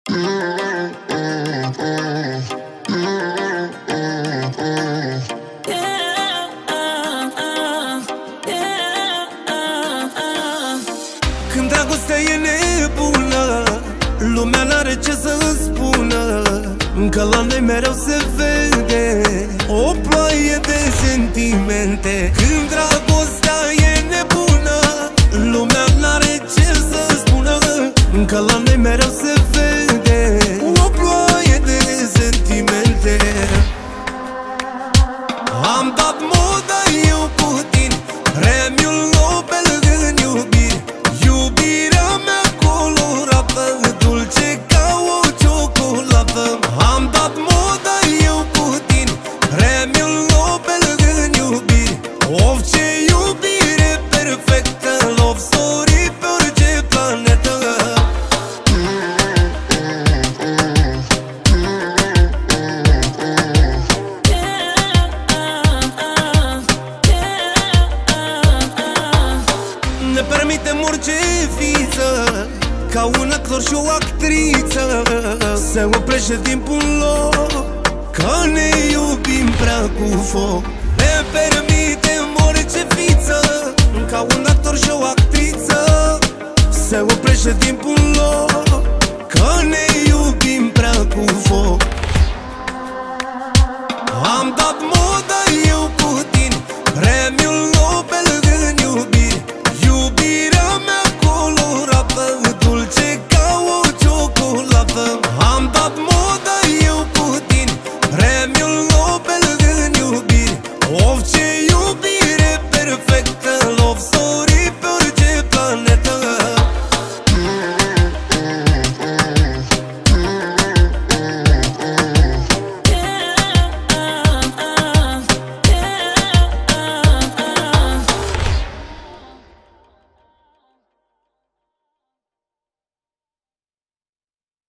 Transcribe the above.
Când dragostea e nebună, lumea n-are ce să spună, că la noi mereu se vede o ploaie de sentimente. Când dragostea e nebună, lumea n-are ce să spună, că la noi mereu se vede o ploaie de sentimente. Am dat moda eu cu tine, premiul Nobel în iubire, iubirea mea colorată, dulce ca o ciocolată. Am dat moda eu cu tine, premiul Nobel în iubire, of, ce iubire perfectă, love story pe orice planetă. Ne permitem orice fiță, ca un actor și o actriță, se oprește timpul în loc, că ne iubim prea cu foc. Ne permitem orice fiță, ca un actor și o actriță, se oprește timpul în loc,